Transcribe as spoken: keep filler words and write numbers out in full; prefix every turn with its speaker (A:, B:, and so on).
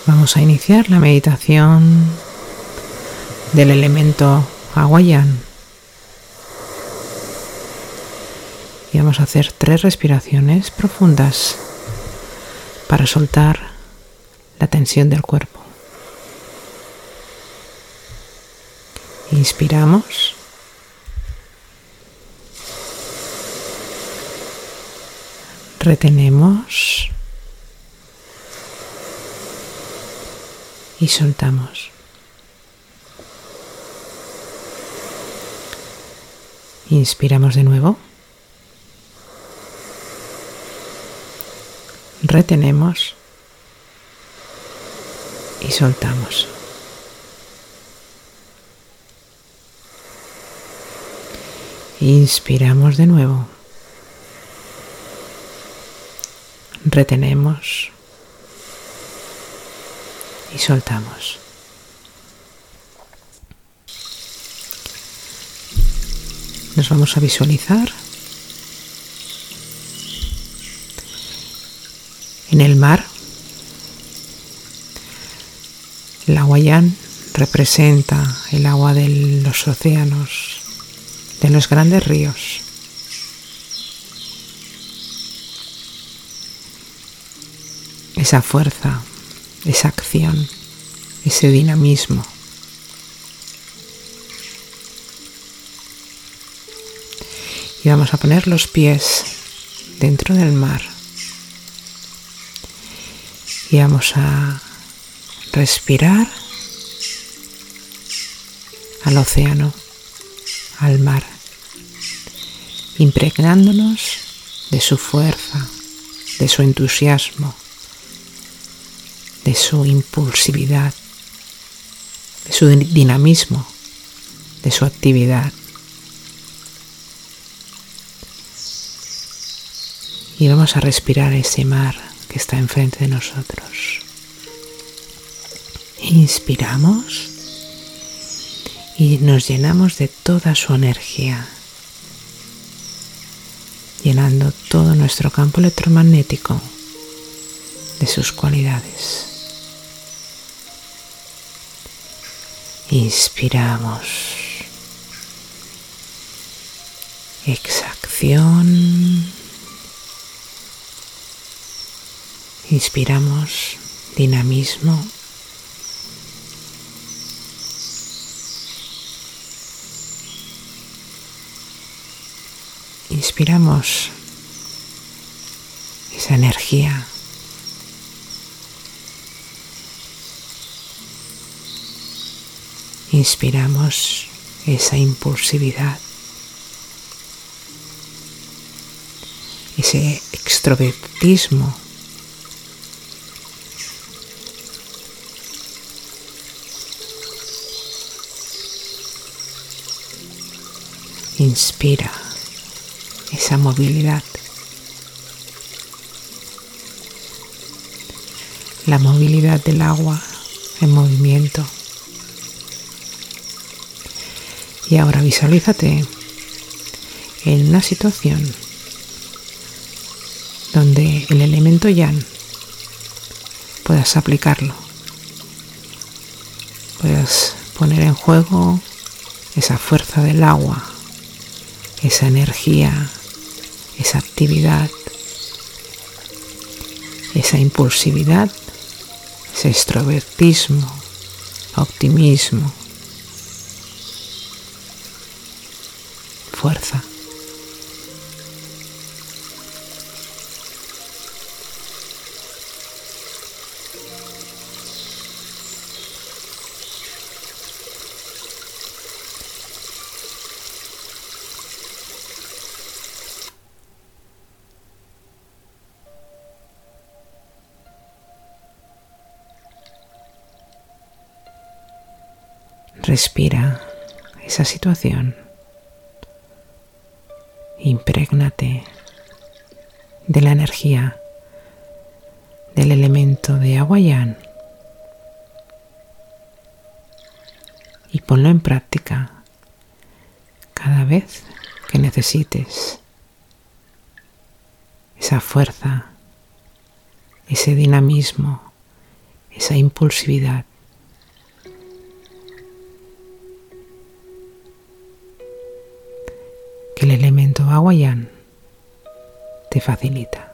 A: Vamos a iniciar la meditación del elemento Hawaiian. Y vamos a hacer tres respiraciones profundas para soltar la tensión del cuerpo. Inspiramos. Retenemos. Y soltamos. Inspiramos de nuevo. Retenemos. Y soltamos. Inspiramos de nuevo. Retenemos. Y soltamos. Nos vamos a visualizar en el mar. El Hawaiian representa el agua de los océanos, de los grandes ríos. Esa fuerza, esa acción, ese dinamismo. Y vamos a poner los pies dentro del mar. Y vamos a respirar al océano, al mar, impregnándonos de su fuerza, de su entusiasmo, de su impulsividad, de su dinamismo, de su actividad. Y vamos a respirar ese mar que está enfrente de nosotros. Inspiramos y nos llenamos de toda su energía, llenando todo nuestro campo electromagnético de sus cualidades. Inspiramos. Exhalación. Inspiramos dinamismo. Inspiramos esa energía. Inspiramos esa impulsividad, ese extrovertismo. Inspira esa movilidad, la movilidad del agua en movimiento. Y ahora visualízate en una situación donde el elemento Yang puedas aplicarlo, puedas poner en juego esa fuerza del agua, esa energía, esa actividad, esa impulsividad, ese extrovertismo, optimismo, fuerza. Respira esa situación. Imprégnate de la energía del elemento de Hawaiian y ponlo en práctica cada vez que necesites esa fuerza, ese dinamismo, esa impulsividad. Que el elemento agua yan te facilita.